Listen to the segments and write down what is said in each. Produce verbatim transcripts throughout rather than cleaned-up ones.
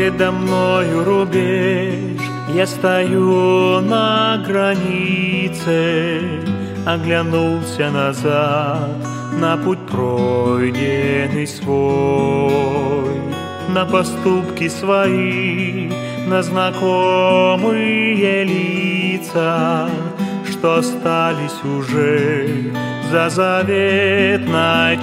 Передо мною рубеж, я стою на границе, оглянулся назад на путь пройденный свой, на поступки свои, на знакомые лица, что остались уже за заветной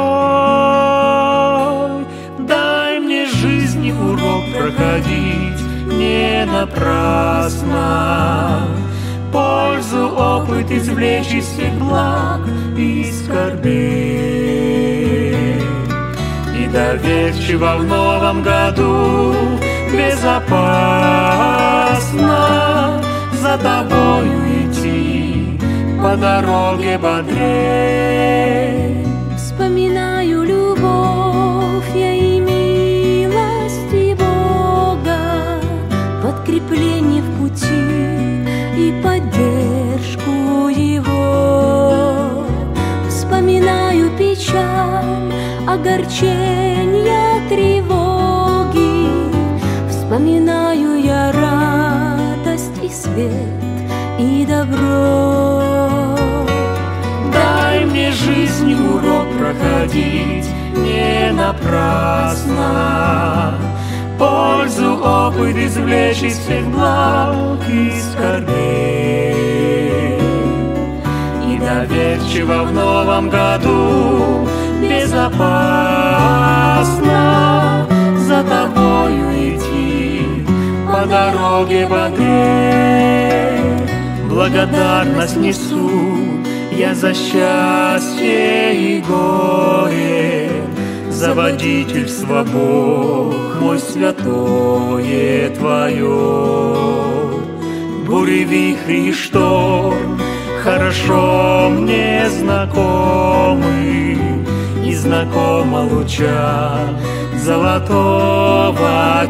чертой. Дай мне жизни урок проходить не напрасно, пользу, опыт извлечь из всех благ и скорбей, и доверчиво в новом году безопасно за тобою идти по дороге бодрей. Вспоминаю любовь я и милости Бога, подкрепление в пути и поддержку Его. Вспоминаю печаль, огорчения, тревоги, вспоминаю я радость и свет и добро. Дай мне жизнь урок проходить не напрасно, пользу, опыт извлечь из всех благ и скорбей, и доверчиво в новом году безопасно за тобою идти по дороге бодрей. Благодарность несу я за счастье и горе, за водительство, Бог мой, святое Твое. Бури, вихри и шторм хорошо мне знакомы, и знакомо луча золотого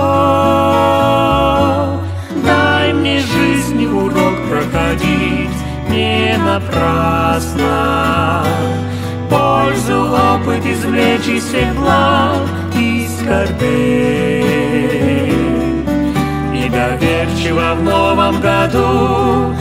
тепло. Дай мне жизни урок проходить не напрасно, пользу, опыт извлечь из всех благ и скорбей, и доверчиво в новом году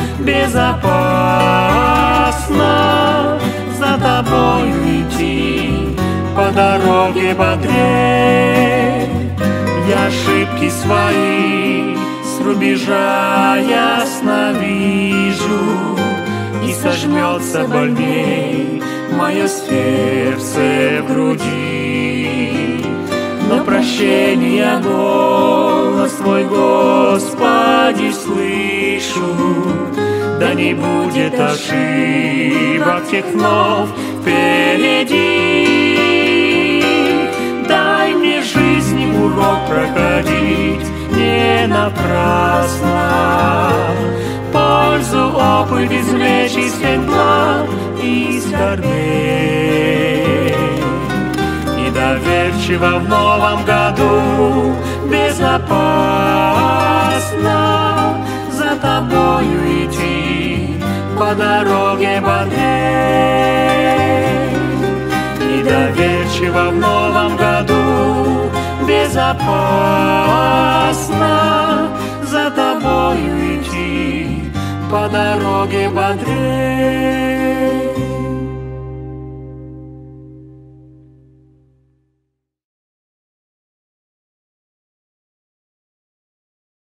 безопасно за тобою идти по дороге бодрей. Я ошибки свои с рубежа ясно вижу, и сожмется больней мое сердце в груди. Но прощения голос Твой, Господи, слышу, да не будет ошибок тех вновь впереди. Дай мне жизни урок проходить не напрасно, пользу, опыт извлечь из всех благ и скорбей, и доверчиво в новом году безопасно за тобою идти по дороге бодрей, и доверчиво в новом году безопасно за тобою идти по дороге бодрей.